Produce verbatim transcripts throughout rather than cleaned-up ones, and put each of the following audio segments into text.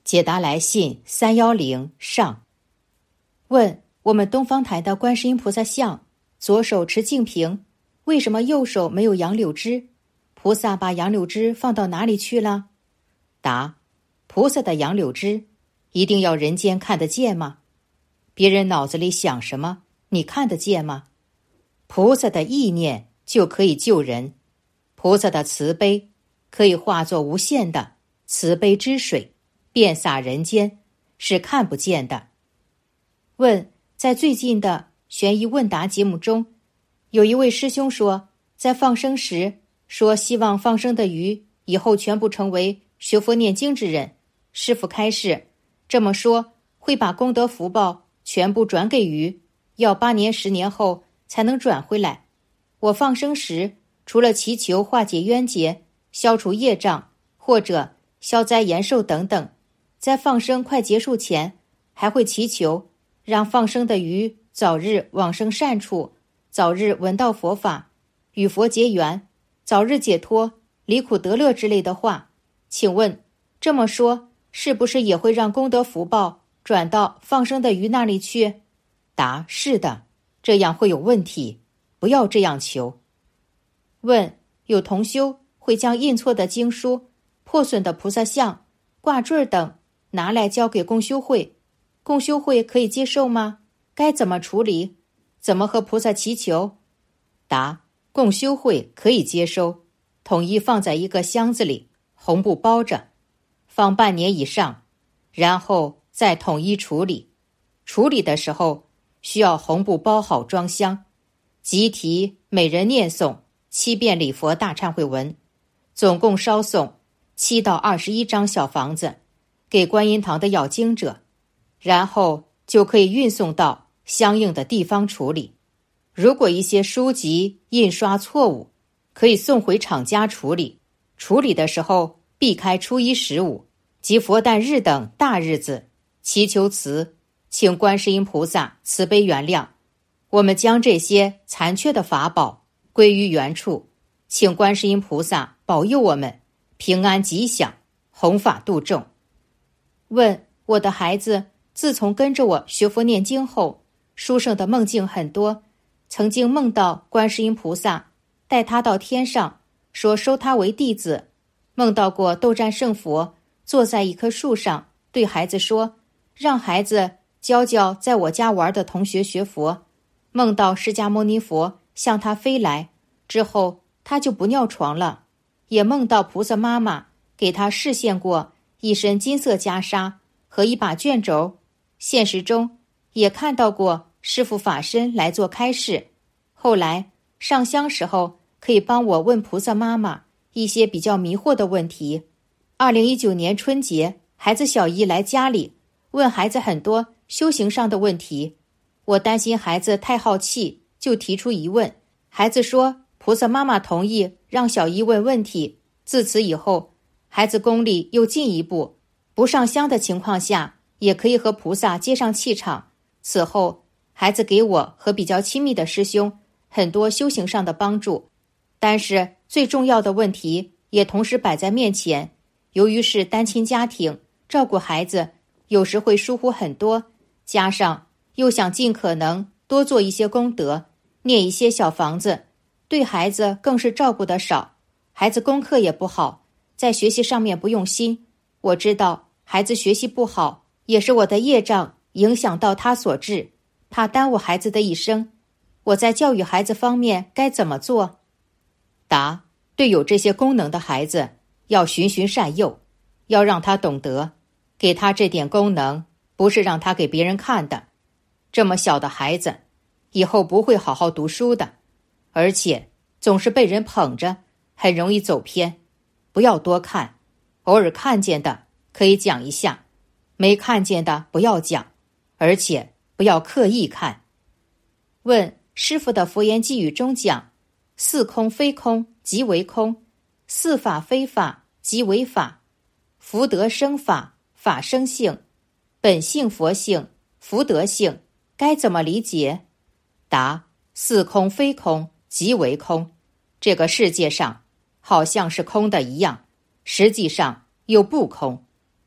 解答来信三一零上。问：我们东方台的观世音菩萨像，左手持净瓶，为什么右手没有杨柳枝？菩萨把杨柳枝放到哪里去了？答：菩萨的杨柳枝一定要人间看得见吗？别人脑子里想什么，你看得见吗？菩萨的意念就可以救人，菩萨的慈悲可以化作无限的慈悲之水，遍洒人间，是看不见的。问：在最近的悬疑问答节目中，有一位师兄说，在放生时说希望放生的鱼以后全部成为学佛念经之人。师父开示，这么说会把功德福报全部转给鱼，要八年十年后才能转回来。我放生时除了祈求化解冤结、消除业障或者消灾延寿等等，在放生快结束前还会祈求让放生的鱼早日往生善处，早日闻到佛法，与佛结缘，早日解脱，离苦得乐之类的话。请问这么说是不是也会让功德福报转到放生的鱼那里去？答：是的，这样会有问题，不要这样求。问：有同修会将印错的经书、破损的菩萨像、挂坠等拿来交给共修会，共修会可以接受吗？该怎么处理？怎么和菩萨祈求？答：共修会可以接收，统一放在一个箱子里，红布包着，放半年以上，然后再统一处理。处理的时候需要红布包好装箱，集体每人念诵七遍礼佛大忏悔文，总共烧诵七到二十一张小房子给观音堂的要经者，然后就可以运送到相应的地方处理。如果一些书籍印刷错误，可以送回厂家处理。处理的时候避开初一十五及佛诞日等大日子，祈求慈，请观世音菩萨慈悲原谅。我们将这些残缺的法宝归于原处，请观世音菩萨保佑我们平安吉祥，弘法度众。问：我的孩子自从跟着我学佛念经后，殊胜的梦境很多，曾经梦到观世音菩萨带他到天上，说收他为弟子。梦到过斗战胜佛坐在一棵树上，对孩子说，让孩子教教在我家玩的同学学佛。梦到释迦牟尼佛向他飞来，之后他就不尿床了。也梦到菩萨妈妈给他示现过一身金色袈裟和一把卷轴。现实中也看到过师父法身来做开示，后来上香时候可以帮我问菩萨妈妈一些比较迷惑的问题。二零一九年春节，孩子小姨来家里问孩子很多修行上的问题，我担心孩子太好气，就提出疑问。孩子说菩萨妈妈同意让小姨问问题，自此以后孩子功力又进一步，不上香的情况下也可以和菩萨接上气场。此后孩子给我和比较亲密的师兄很多修行上的帮助，但是最重要的问题也同时摆在面前。由于是单亲家庭，照顾孩子有时会疏忽很多，加上又想尽可能多做一些功德，念一些小房子，对孩子更是照顾得少。孩子功课也不好，在学习上面不用心。我知道孩子学习不好也是我的业障影响到他所致，怕耽误孩子的一生。我在教育孩子方面该怎么做？答：对有这些功能的孩子要循循善诱，要让他懂得，给他这点功能不是让他给别人看的。这么小的孩子以后不会好好读书的，而且总是被人捧着，很容易走偏。不要多看，偶尔看见的可以讲一下，没看见的不要讲，而且不要刻意看。问：师父的佛言偈语中讲，四空非空即为空，四法非法即为法，福德生法，法生性，本性佛性，福德性，该怎么理解？答：四空非空即为空，这个世界上好像是空的一样，实际上又不空。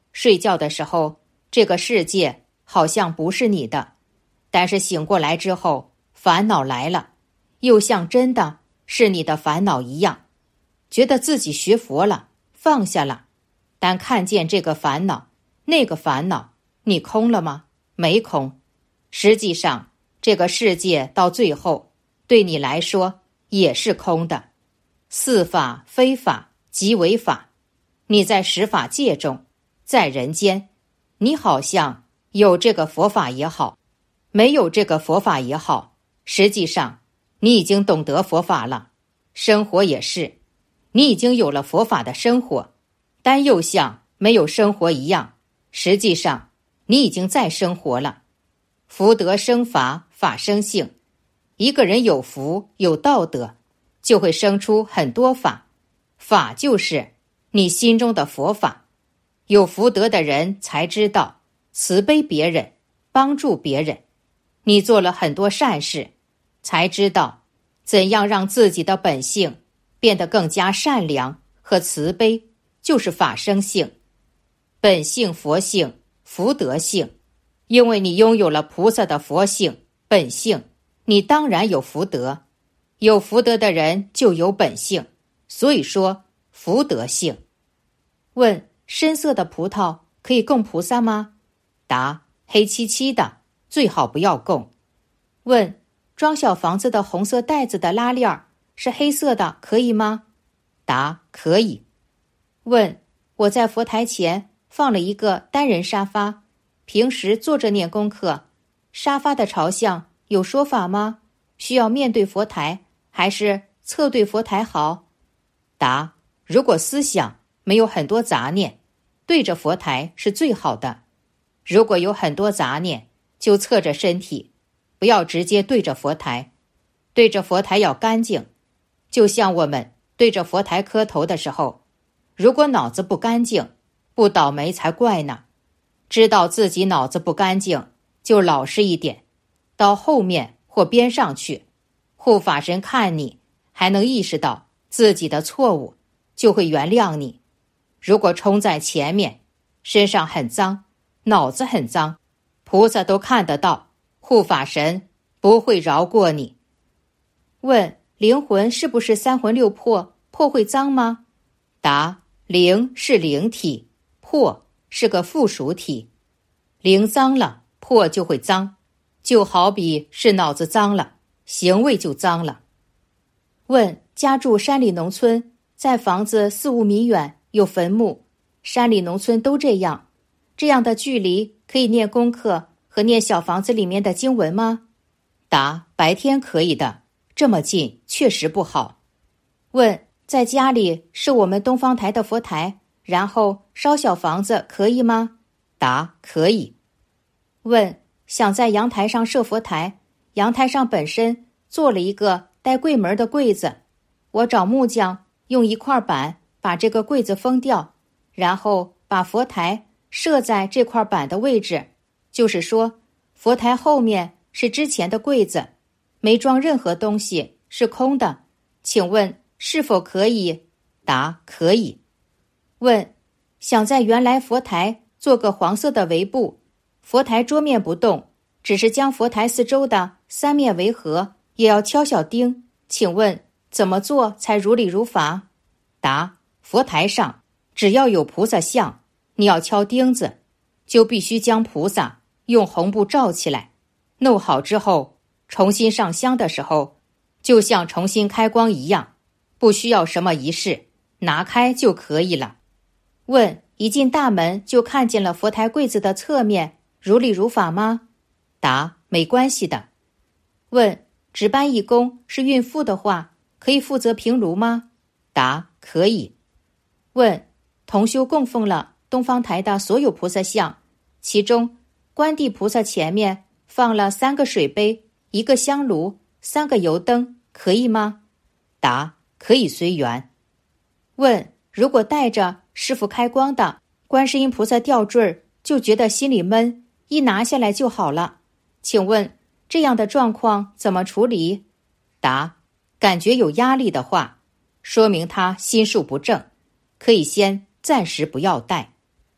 睡觉的时候，这个世界好像不是你的，但是醒过来之后，烦恼来了，又像真的是你的烦恼一样，觉得自己学佛了，放下了，但看见这个烦恼，那个烦恼，你空了吗？没空。实际上，这个世界到最后，对你来说也是空的。似法非法即为法，你在十法界中，在人间，你好像有这个佛法也好，没有这个佛法也好，实际上你已经懂得佛法了。生活也是，你已经有了佛法的生活，但又像没有生活一样，实际上你已经在生活了。福德生法，法生性。一个人有福有道德，就会生出很多法，法就是你心中的佛法。有福德的人才知道慈悲别人，帮助别人。你做了很多善事，才知道怎样让自己的本性变得更加善良和慈悲，就是法生性。本性佛性，福德性。因为你拥有了菩萨的佛性本性，你当然有福德。有福德的人就有本性，所以说福德性。问：深色的葡萄可以供菩萨吗？答：黑漆漆的最好不要供。问：装小房子的红色袋子的拉链是黑色的，可以吗？答：可以。问：我在佛台前放了一个单人沙发，平时坐着念功课，沙发的朝向有说法吗？需要面对佛台还是侧对佛台好？答：如果思想没有很多杂念，对着佛台是最好的。如果有很多杂念，就侧着身体，不要直接对着佛台。对着佛台要干净，就像我们对着佛台磕头的时候，如果脑子不干净，不倒霉才怪呢。知道自己脑子不干净，就老实一点，到后面或边上去，护法神看你还能意识到自己的错误，就会原谅你。如果冲在前面，身上很脏，脑子很脏，菩萨都看得到，护法神不会饶过你。问：灵魂是不是三魂六魄？魄会脏吗？答：灵是灵体，魄是个附属体。灵脏了，魄就会脏，就好比是脑子脏了，行为就脏了。问：家住山里农村，在房子四五米远有坟墓，山里农村都这样，这样的距离可以念功课和念小房子里面的经文吗？答：白天可以的，这么近确实不好。问：在家里是我们东方台的佛台，然后烧小房子可以吗？答：可以。问：想在阳台上设佛台，阳台上本身做了一个带柜门的柜子，我找木匠用一块板把这个柜子封掉，然后把佛台设在这块板的位置，就是说佛台后面是之前的柜子，没装任何东西，是空的，请问是否可以？答：可以。问：想在原来佛台做个黄色的围布，佛台桌面不动，只是将佛台四周的三面围合，也要敲小钉，请问怎么做才如理如法？答：佛台上只要有菩萨像，你要敲钉子，就必须将菩萨用红布罩起来，弄好之后重新上香的时候，就像重新开光一样，不需要什么仪式，拿开就可以了。问：一进大门就看见了佛台柜子的侧面，如理如法吗？答：没关系的。问：值班义工是孕妇的话，可以负责平炉吗？答：可以。问：同修供奉了东方台的所有菩萨像，其中观地菩萨前面放了三个水杯，一个香炉，三个油灯，可以吗？答：可以随缘。问：如果带着师父开光的观世音菩萨吊坠，就觉得心里闷，一拿下来就好了，请问这样的状况怎么处理？答：感觉有压力的话，说明他心术不正，可以先暂时不要带。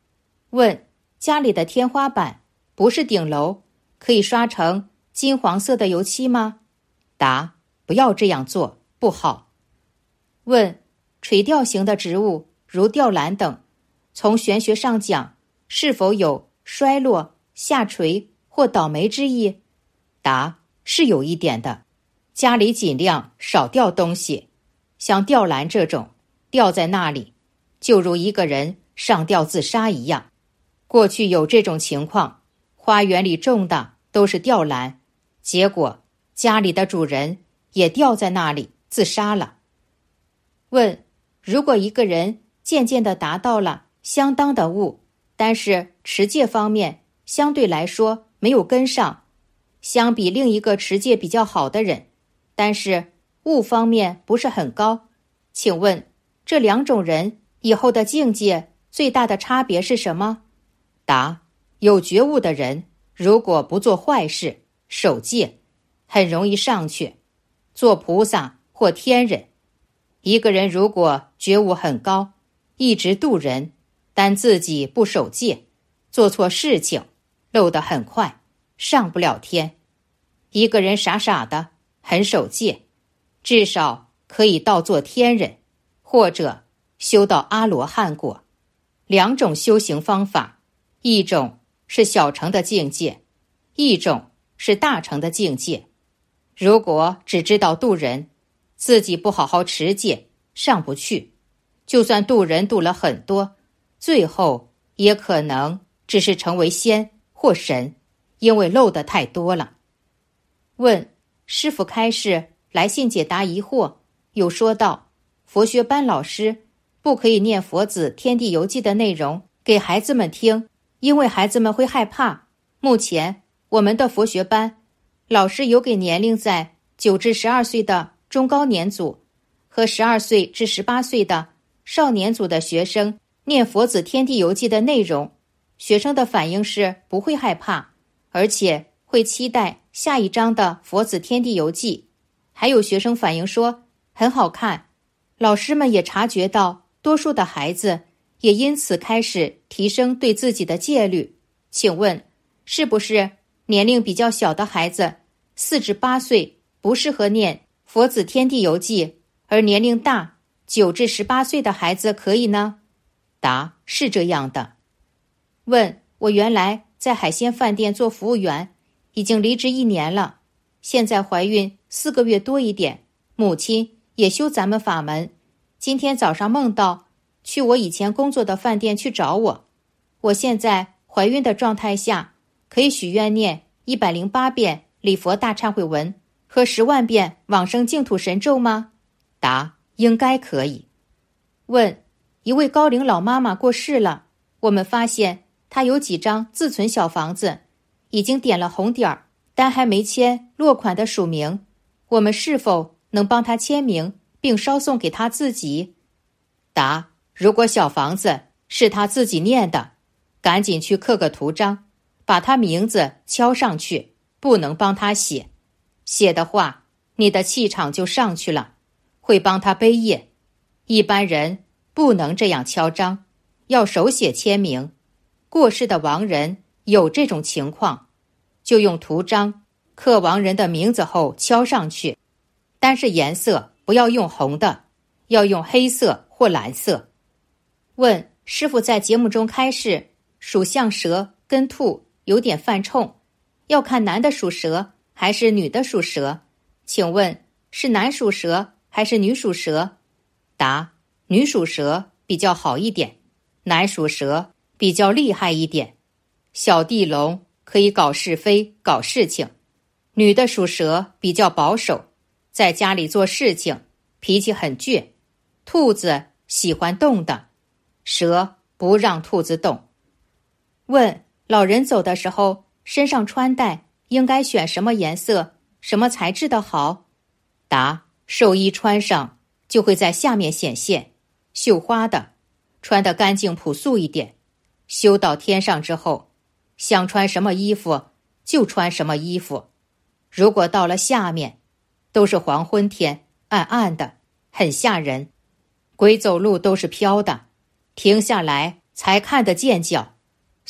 问：家里的天花板不是顶楼，可以刷成金黄色的油漆吗？答：不要这样做，不好。问：垂钓型的植物如吊兰等，从玄学上讲，是否有衰落、下垂或倒霉之意？答：是有一点的。家里尽量少吊东西，像吊兰这种吊在那里，就如一个人上吊自杀一样。过去有这种情况，花园里种的都是吊兰，结果家里的主人也吊在那里自杀了。问：如果一个人渐渐地达到了相当的悟，但是持戒方面相对来说没有跟上，相比另一个持戒比较好的人，但是悟方面不是很高，请问这两种人以后的境界最大的差别是什么？答：有觉悟的人如果不做坏事，守戒，很容易上去做菩萨或天人。一个人如果觉悟很高，一直度人，但自己不守戒，做错事情，漏得很快，上不了天。一个人傻傻的很守戒，至少可以到做天人，或者修到阿罗汉果。两种修行方法，一种是小乘的境界，一种是大乘的境界。如果只知道度人，自己不好好持戒，上不去，就算度人度了很多，最后也可能只是成为仙或神，因为漏得太多了。问：师父开示来信解答疑惑，有说到佛学班老师不可以念佛子天地游记的内容给孩子们听，因为孩子们会害怕。目前我们的佛学班老师有给年龄在九至十二岁的中高年组和十二岁至十八岁的少年组的学生念佛子天地游记的内容，学生的反应是不会害怕，而且会期待下一章的佛子天地游记。还有学生反映说很好看，老师们也察觉到多数的孩子也因此开始提升对自己的戒律。请问是不是年龄比较小的孩子四至八岁不适合念佛子天地游记，而年龄大九至十八岁的孩子可以呢？答：是这样的。问：我原来在海鲜饭店做服务员，已经离职一年了，现在怀孕四个月多一点，母亲也修咱们法门，今天早上梦到去我以前工作的饭店去找我。我现在怀孕的状态下，可以许愿念一百零八遍礼佛大忏悔文和十万遍往生净土神咒吗？答：应该可以。问：一位高龄老妈妈过世了，我们发现她有几张自存小房子，已经点了红点儿，但还没签落款的署名，我们是否能帮她签名并捎送给她自己？答：如果小房子是她自己念的，赶紧去刻个图章，把她名字敲上去，不能帮她写。写的话，你的气场就上去了，会帮她背业。一般人不能这样敲章，要手写签名。过世的亡人有这种情况，就用图章刻亡人的名字后敲上去，但是颜色不要用红的，要用黑色或蓝色。问：师父在节目中开示，属相蛇跟兔有点犯冲，要看男的属蛇还是女的属蛇，请问是男属蛇还是女属蛇？答：女属蛇比较好一点，男属蛇比较厉害一点。小地龙可以搞是非搞事情，女的属蛇比较保守，在家里做事情脾气很倔。兔子喜欢动的，蛇不让兔子动。问：老人走的时候身上穿戴应该选什么颜色什么材质的好？答：寿衣穿上就会在下面显现，绣花的，穿得干净朴素一点。修到天上之后，想穿什么衣服就穿什么衣服。如果到了下面，都是黄昏天，暗暗的，很吓人。鬼走路都是飘的，停下来才看得见脚，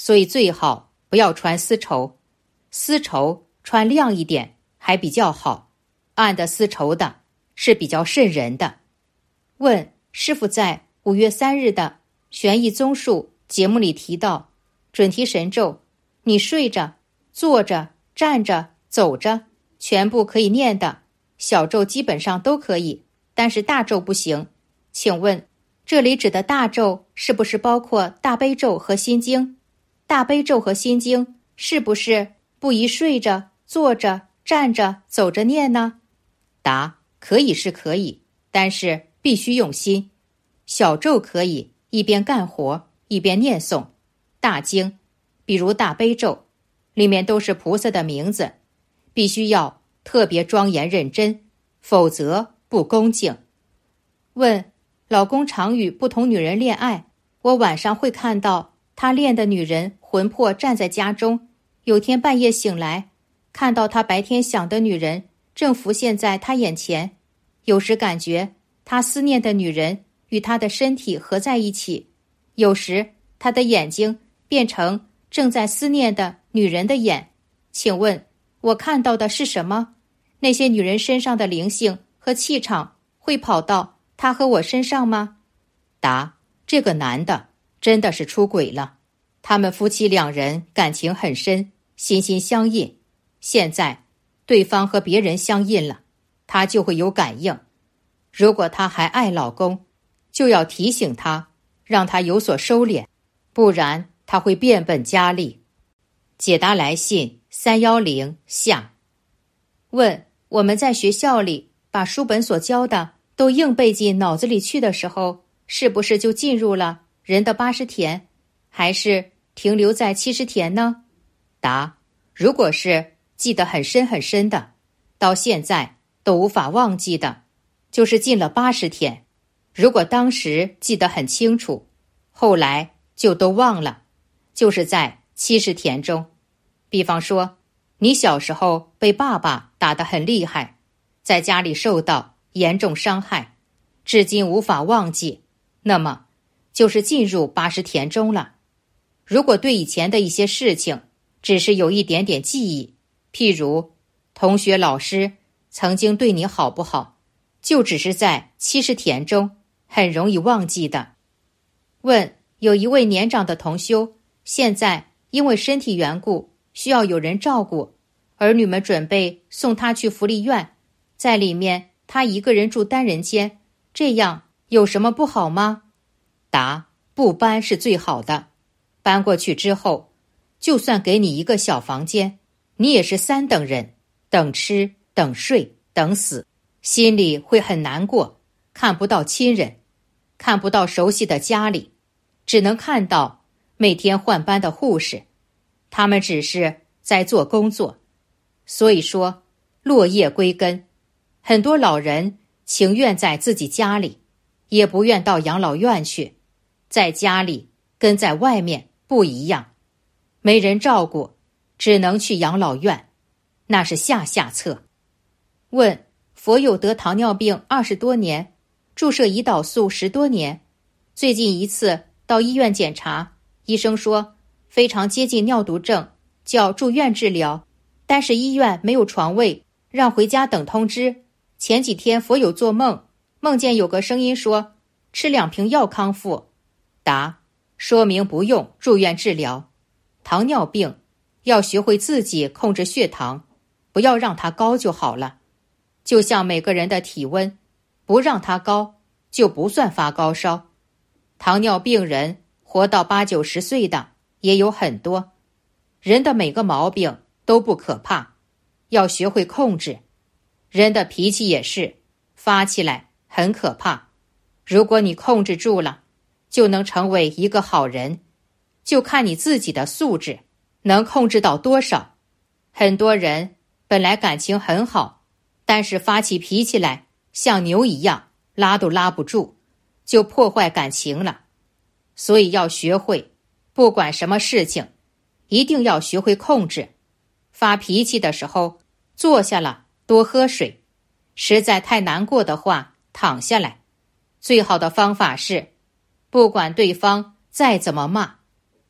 所以最好不要穿丝绸，丝绸穿亮一点还比较好，暗的丝绸的是比较瘆人的。问师父在五月三日的玄义综述节目里提到，准提神咒，你睡着、坐着、站着、走着，全部可以念的，小咒基本上都可以，但是大咒不行。请问这里指的大咒是不是包括大悲咒和心经？大悲咒和心经是不是不宜睡着、坐着、站着、走着念呢？答：可以是可以，但是必须用心。小咒可以一边干活一边念诵，大经比如大悲咒里面都是菩萨的名字，必须要特别庄严认真，否则不恭敬。问老公常与不同女人恋爱，我晚上会看到他恋的女人魂魄站在家中，有天半夜醒来，看到他白天想的女人正浮现在他眼前，有时感觉他思念的女人与他的身体合在一起，有时他的眼睛变成正在思念的女人的眼。请问我看到的是什么？那些女人身上的灵性和气场会跑到他和我身上吗？答：这个男的真的是出轨了，他们夫妻两人感情很深，心心相印，现在对方和别人相印了，他就会有感应。如果他还爱老公，就要提醒他，让他有所收敛，不然他会变本加厉。解答来信三一零下。问我们在学校里把书本所教的都硬背进脑子里去的时候，是不是就进入了人的八十田，还是停留在七十田呢？答：如果是记得很深很深的，到现在都无法忘记的，就是进了八十田。如果当时记得很清楚，后来就都忘了，就是在七十田中。比方说，你小时候被爸爸打得很厉害，在家里受到严重伤害，至今无法忘记，那么就是进入八十田中了。如果对以前的一些事情只是有一点点记忆，譬如同学老师曾经对你好不好，就只是在七十田中，很容易忘记的。问有一位年长的同修，现在因为身体缘故需要有人照顾，儿女们准备送他去福利院，在里面他一个人住单人间，这样有什么不好吗？答：不搬是最好的。搬过去之后，就算给你一个小房间，你也是三等人，等吃等睡等死，心里会很难过，看不到亲人，看不到熟悉的家里，只能看到每天换班的护士，他们只是在做工作。所以说落叶归根，很多老人情愿在自己家里，也不愿到养老院去。在家里跟在外面不一样，没人照顾，只能去养老院，那是下下策。问佛友得糖尿病二十多年，注射胰岛素十多年，最近一次到医院检查，医生说非常接近尿毒症，叫住院治疗，但是医院没有床位，让回家等通知。前几天佛友做梦，梦见有个声音说吃两瓶药康复。答：说明不用住院治疗。糖尿病要学会自己控制血糖，不要让它高就好了。就像每个人的体温，不让它高就不算发高烧。糖尿病人活到八九十岁的也有很多，人的每个毛病都不可怕，要学会控制。人的脾气也是，发起来很可怕，如果你控制住了，就能成为一个好人，就看你自己的素质能控制到多少。很多人本来感情很好，但是发起脾气来像牛一样，拉都拉不住，就破坏感情了。所以要学会，不管什么事情，一定要学会控制。发脾气的时候，坐下了，多喝水，实在太难过的话，躺下来。最好的方法是，不管对方再怎么骂，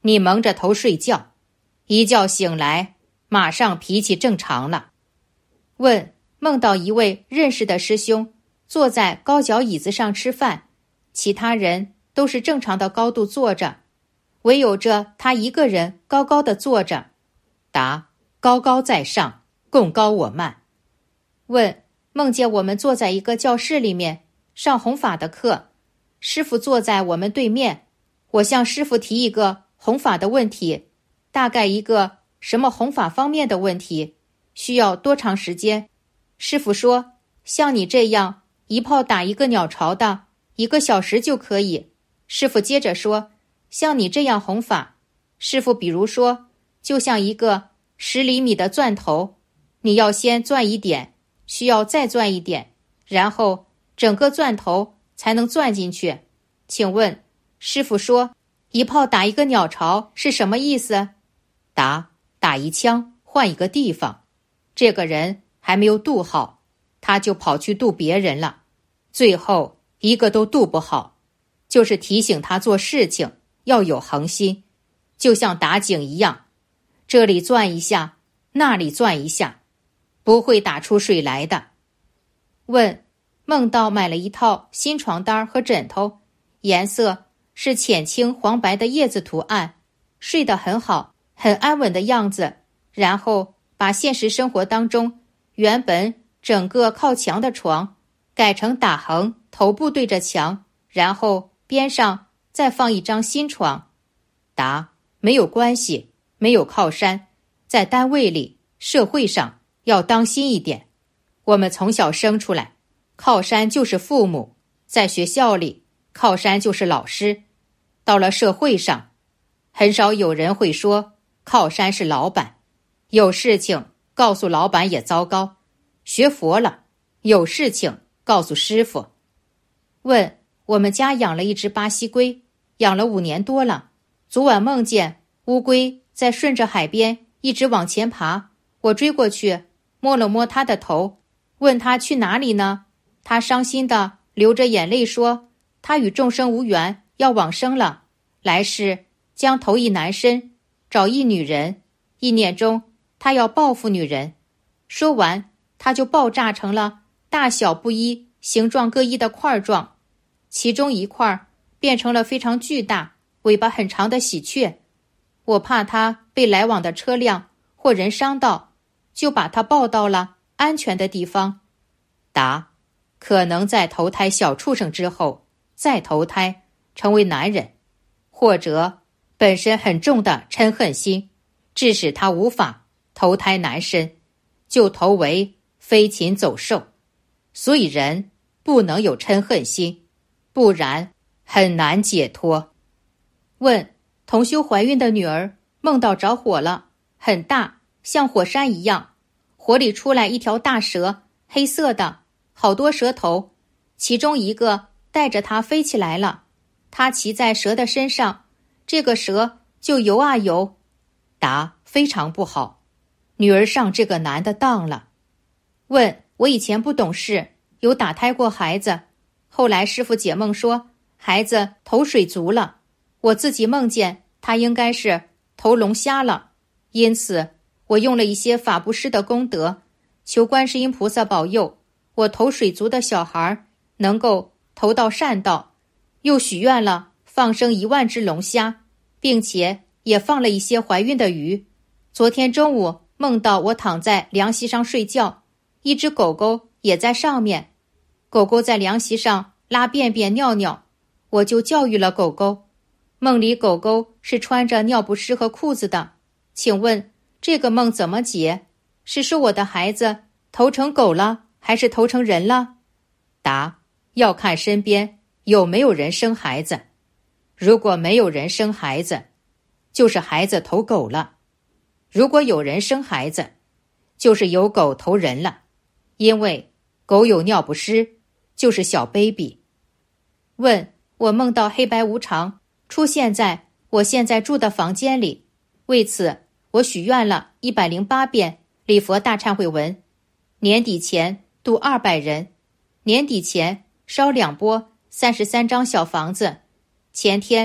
你蒙着头睡觉，一觉醒来，马上脾气正常了。问，梦到一位认识的师兄坐在高脚椅子上吃饭，其他人都是正常的高度坐着，唯有着他一个人高高的坐着。答，高高在上，共高我慢。问，梦见我们坐在一个教室里面上弘法的课，师父坐在我们对面，我向师父提一个弘法的问题，大概一个什么弘法方面的问题，需要多长时间？师父说，像你这样一炮打一个鸟巢的，一个小时就可以。师父接着说，像你这样弘法，师父比如说，就像一个十厘米的钻头，你要先钻一点，需要再钻一点，然后整个钻头才能钻进去。请问，师父说，一炮打一个鸟巢是什么意思？答，打一枪换一个地方。这个人还没有渡好，他就跑去渡别人了，最后一个都渡不好。就是提醒他做事情要有恒心，就像打井一样，这里钻一下，那里钻一下，不会打出水来的。问，梦到买了一套新床单和枕头，颜色是浅青黄白的叶子图案，睡得很好，很安稳的样子，然后把现实生活当中原本整个靠墙的床改成打横，头部对着墙，然后边上再放一张新床。答，没有关系，没有靠山，在单位里社会上要当心一点。我们从小生出来，靠山就是父母，在学校里靠山就是老师，到了社会上很少有人会说靠山是老板，有事情告诉老板也糟糕，学佛了有事情告诉师父。问，我们家养了一只巴西龟，养了五年多了，昨晚梦见乌龟在顺着海边一直往前爬，我追过去摸了摸它的头，问它去哪里呢？它伤心的流着眼泪说，它与众生无缘，要往生了，来世将投一男身，找一女人，一念中他要报复女人。说完他就爆炸成了大小不一、形状各异的块状，其中一块变成了非常巨大、尾巴很长的喜鹊。我怕它被来往的车辆或人伤到，就把它抱到了安全的地方。答，可能在投胎小畜生之后再投胎成为男人，或者本身很重的嗔恨心致使他无法投胎男身，就投为飞禽走兽。所以人不能有嗔恨心，不然很难解脱。问，同修怀孕的女儿梦到着火了，很大，像火山一样，火里出来一条大蛇，黑色的，好多蛇头，其中一个带着她飞起来了，她骑在蛇的身上，这个蛇就游啊游。答，非常不好，女儿上这个男的当了。问，我以前不懂事，有打胎过孩子，后来师父解梦说孩子头水足了，我自己梦见他应该是头龙虾了，因此我用了一些法布施的功德，求观世音菩萨保佑我头水足的小孩能够投到善道，又许愿了放生一万只龙虾，并且也放了一些怀孕的鱼。昨天中午梦到我躺在凉席上睡觉，一只狗狗也在上面，狗狗在凉席上拉便便尿尿，我就教育了狗狗。梦里狗狗是穿着尿不湿和裤子的，请问这个梦怎么解？是说我的孩子投成狗了，还是投成人了？答，要看身边有没有人生孩子，如果没有人生孩子，就是孩子投狗了；如果有人生孩子，就是有狗投人了，因为狗有尿不湿，就是小 baby。 问，我梦到黑白无常出现在我现在住的房间里，为此我许愿了一百零八遍礼佛大忏悔文，年底前度二百人，年底前烧两波三十三张小房子，前天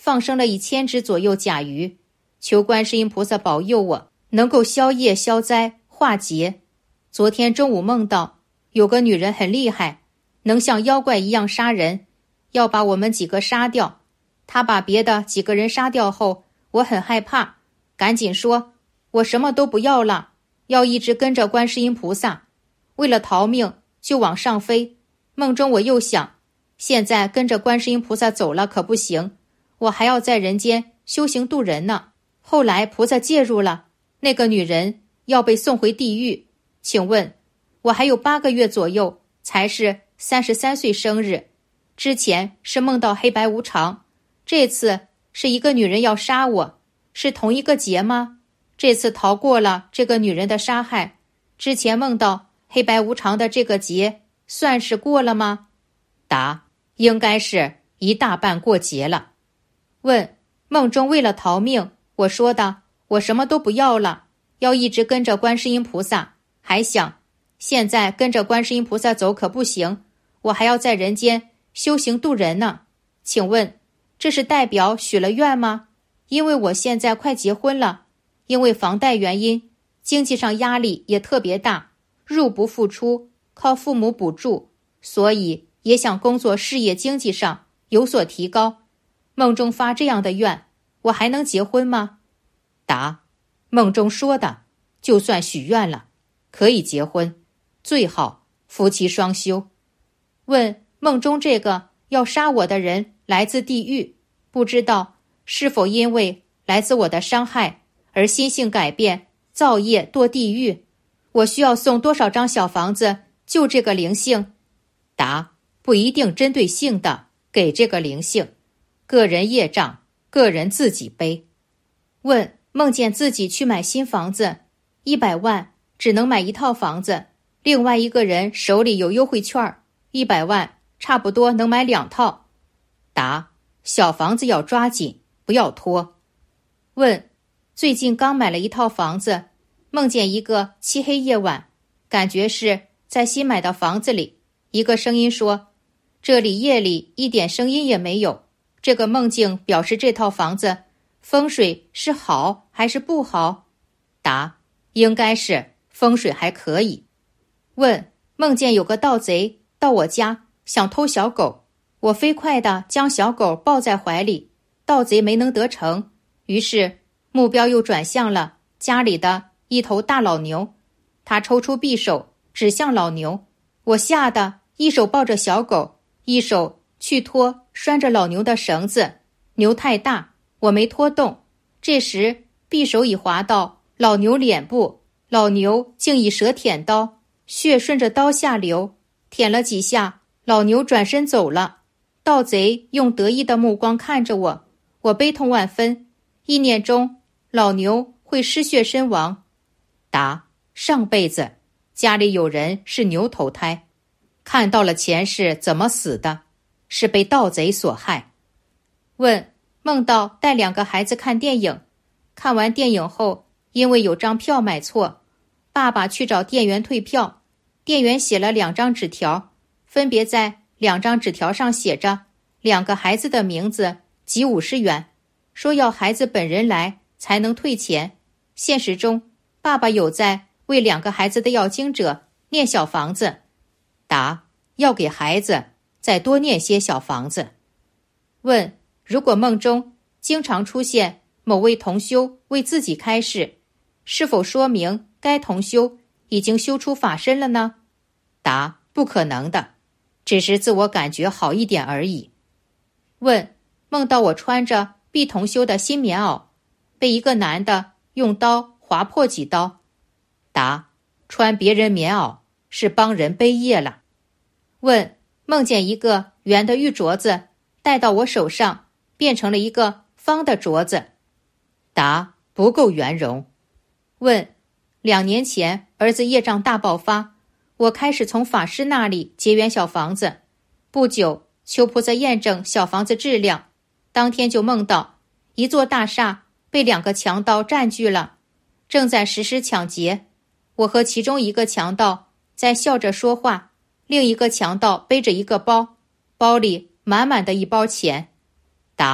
放生了一千只左右甲鱼，求观世音菩萨保佑我能够消业消灾化劫。昨天中午梦到有个女人很厉害，能像妖怪一样杀人，要把我们几个杀掉。她把别的几个人杀掉后，我很害怕，赶紧说我什么都不要了，要一直跟着观世音菩萨。为了逃命就往上飞。梦中我又想，现在跟着观世音菩萨走了可不行，我还要在人间修行度人呢。后来菩萨介入了，那个女人要被送回地狱。请问我还有八个月左右才是三十三岁生日，之前是梦到黑白无常，这次是一个女人要杀我，是同一个劫吗？这次逃过了这个女人的杀害，之前梦到黑白无常的这个劫算是过了吗？答：应该是一大半过劫了。问：梦中为了逃命，我说的我什么都不要了，要一直跟着观世音菩萨，还想现在跟着观世音菩萨走可不行，我还要在人间修行度人呢。请问这是代表许了愿吗？因为我现在快结婚了，因为房贷原因，经济上压力也特别大，入不敷出，靠父母补助，所以也想工作事业经济上有所提高。梦中发这样的愿，我还能结婚吗？答：梦中说的就算许愿了，可以结婚，最好夫妻双修。问：梦中这个要杀我的人来自地狱，不知道是否因为来自我的伤害而心性改变，造业堕地狱？我需要送多少张小房子救这个灵性？答：不一定针对性的给这个灵性，个人业障个人自己背。问：梦见自己去买新房子，一百万只能买一套房子，另外一个人手里有优惠券，一百万差不多能买两套。答：小房子要抓紧，不要拖。问：最近刚买了一套房子，梦见一个漆黑夜晚，感觉是在新买的房子里，一个声音说，这里夜里一点声音也没有。这个梦境表示这套房子风水是好还是不好？答：应该是风水还可以。问：梦见有个盗贼到我家想偷小狗，我飞快地将小狗抱在怀里，盗贼没能得逞，于是目标又转向了家里的一头大老牛，他抽出匕首指向老牛，我吓得一手抱着小狗，一手去拖拴着老牛的绳子，牛太大，我没拖动。这时匕首已划到老牛脸部，老牛竟以舌舔刀，血顺着刀下流，舔了几下，老牛转身走了。盗贼用得意的目光看着我，我悲痛万分，意念中老牛会失血身亡。答：上辈子家里有人是牛头胎，看到了前世怎么死的，是被盗贼所害。问：梦到带两个孩子看电影，看完电影后，因为有张票买错，爸爸去找店员退票，店员写了两张纸条，分别在两张纸条上写着两个孩子的名字及五十元，说要孩子本人来才能退钱。现实中爸爸有在为两个孩子的要经者念小房子。答：要给孩子再多念些小房子。问：如果梦中经常出现某位同修为自己开示，是否说明该同修已经修出法身了呢？答：不可能的，只是自我感觉好一点而已。问：梦到我穿着毕同修的新棉袄，被一个男的用刀划破几刀。答：穿别人棉袄是帮人背业了。问：梦见一个圆的玉镯子戴到我手上，变成了一个方的镯子。答：不够圆融。问：两年前儿子业障大爆发，我开始从法师那里结缘小房子，不久求菩萨验证小房子质量，当天就梦到一座大厦被两个强盗占据了，正在实施抢劫，我和其中一个强盗在笑着说话，另一个强盗背着一个包，包里满满的一包钱。答：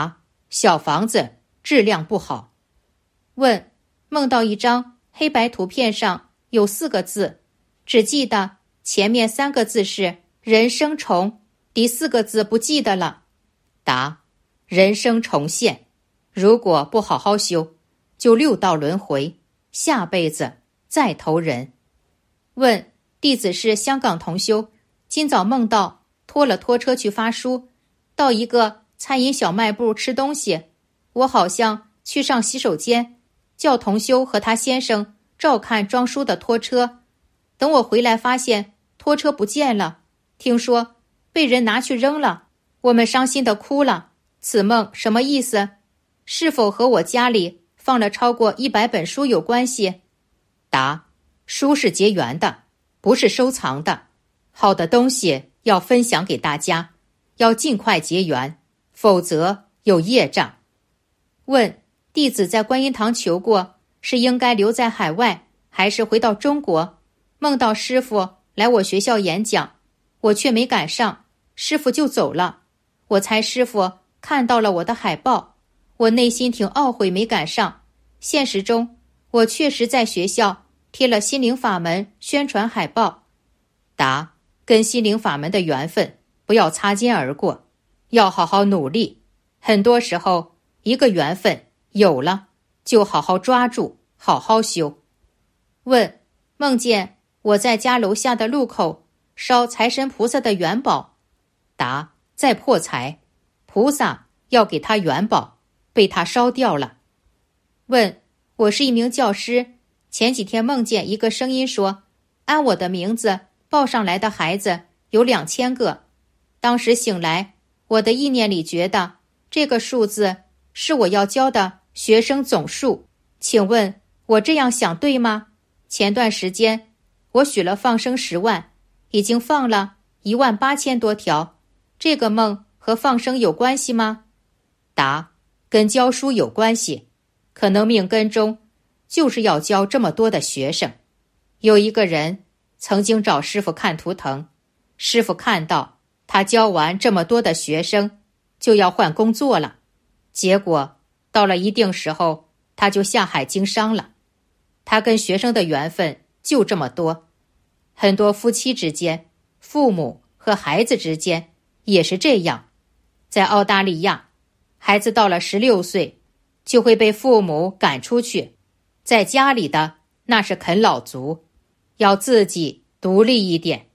小房子质量不好。问，梦到一张黑白图片上有四个字，只记得前面三个字是人生重，第四个字不记得了。答，人生重现，如果不好好修，就六道轮回，下辈子再投人。问，弟子是香港同修，今早梦到拖了拖车去发书，到一个餐饮小卖部吃东西，我好像去上洗手间，叫同修和他先生照看装书的拖车。等我回来发现拖车不见了，听说被人拿去扔了，我们伤心的哭了。此梦什么意思？是否和我家里放了超过一百本书有关系？答，书是结缘的，不是收藏的。好的东西要分享给大家，要尽快结缘，否则有业障。问，弟子在观音堂求过，是应该留在海外，还是回到中国？梦到师父来我学校演讲，我却没赶上，师父就走了。我猜师父看到了我的海报，我内心挺懊悔没赶上。现实中，我确实在学校贴了心灵法门宣传海报。答，跟心灵法门的缘分不要擦肩而过，要好好努力。很多时候，一个缘分有了，就好好抓住，好好修。问，梦见我在家楼下的路口烧财神菩萨的元宝。答，在破财，菩萨要给他元宝，被他烧掉了。问，我是一名教师，前几天梦见一个声音说，按我的名字报上来的孩子有两千个。当时醒来，我的意念里觉得这个数字是我要教的学生总数，请问我这样想对吗？前段时间我许了放生十万，已经放了一万八千多条，这个梦和放生有关系吗？答，跟教书有关系，可能命根中就是要教这么多的学生。有一个人曾经找师父看图腾，师父看到他教完这么多的学生就要换工作了，结果到了一定时候他就下海经商了。他跟学生的缘分就这么多，很多夫妻之间，父母和孩子之间也是这样。在澳大利亚，孩子到了十六岁就会被父母赶出去，在家里的那是啃老族，要自己独立一点。